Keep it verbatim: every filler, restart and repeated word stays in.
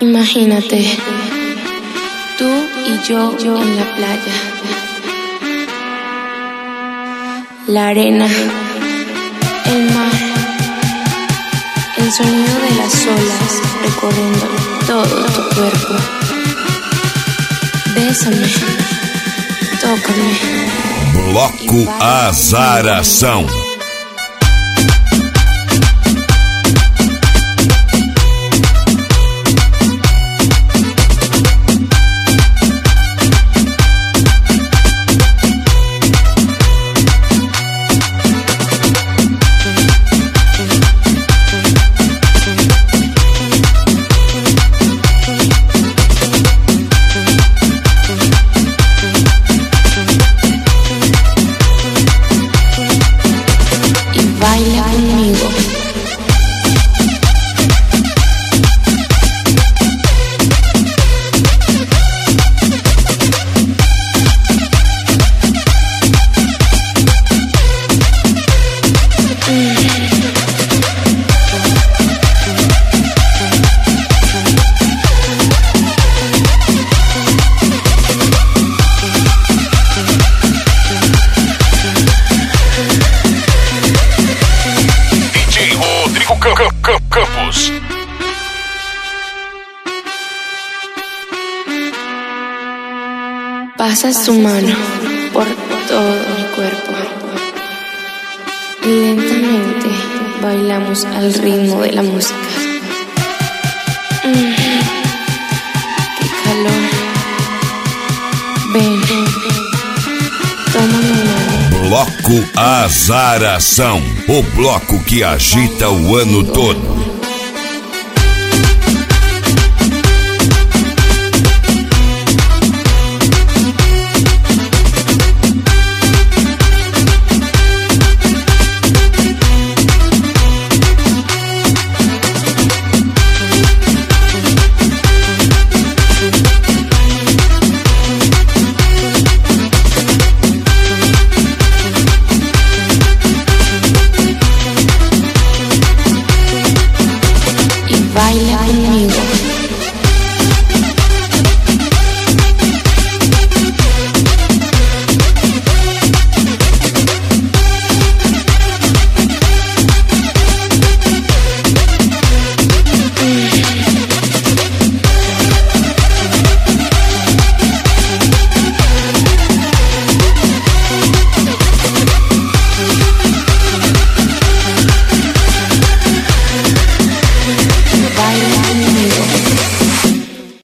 Imagínate, tú y yo, yo en la playa, la arena, el mar, el sonido de las olas recorriendo todo tu cuerpo. Bésame, tócame. Bloco Azaração. Baila conmigo. Campos. Pasas tu mano por todo mi cuerpo y lentamente bailamos al ritmo de la música. Mm, ¡Qué calor! Ven, toma mi mano. Bloco Azaração, o bloco que agita o ano todo.